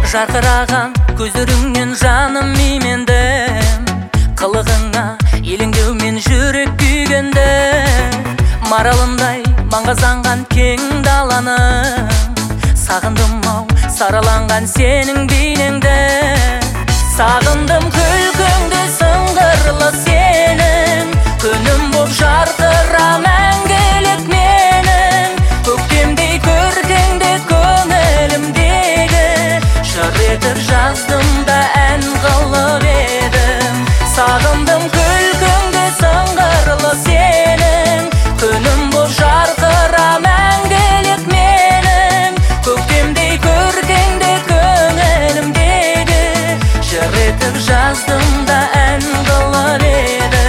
Жарқыраған көздеріңнен жаным имендім, қылығыңа елеңдеумен жүрек күйгенді. Маралындай маңғазданған кең даланың, сағындым-ау сараланған сенің бейнеңді. Сағындым күлкіңді сыңғырлы сенің, күнім боп жарқыра мәңгілік менің. Көктемдей көркіңді көңілімдегі, жыр етіп жаздым да ән қылып едім. Сағындым күлкіңді сыңғырлы сенің, күнім боп жарқыра мәңгілік менің. Көктемдей көркіңді көңілімдегі, жыр етіп жаздым да ән қылып едім.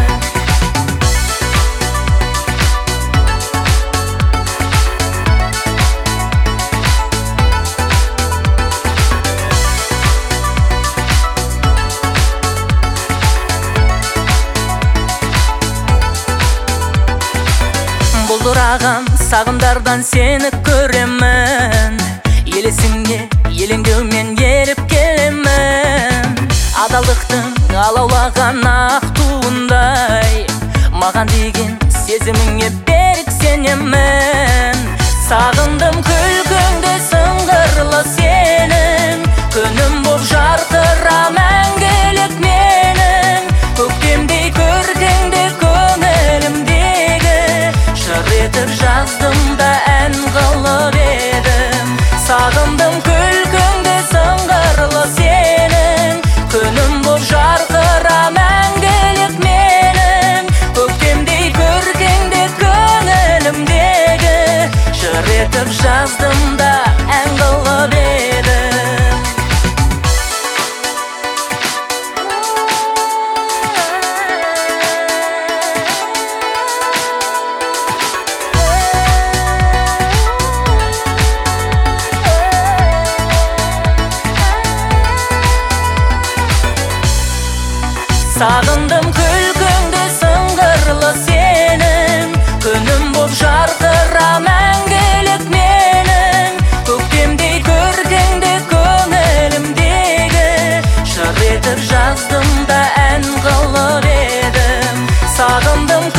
Бұлдыраған сағымдардан сені көремін, елесіңе елеңдеумен еріп келемін. Адалдықтың алаулаған ақ туындай, маған деген сезіміңе берік сенемін. Сағындым күлкіңді сыңғырлы сенің, күнім боп жарқыра мәңгілік менің. Көктемдей көркіңді көңілімдегі, жыр етіп жаздым да ән қылып едім. Сағындым күлкіңді сыңғырлы сенің, күнім боп жарқыра мәңгілік менің. Көктемдей көркіңді көңілімдегі, жыр етіп жаздым да ән қылып едім. Сағындым күлкіңді сыңғырлы сенің, күнім боп жарқыра мәңгілік менің. Көктемдей көркіңді көңілімдегі, жыр етіп жаздым да ән қылып едім. Сағындым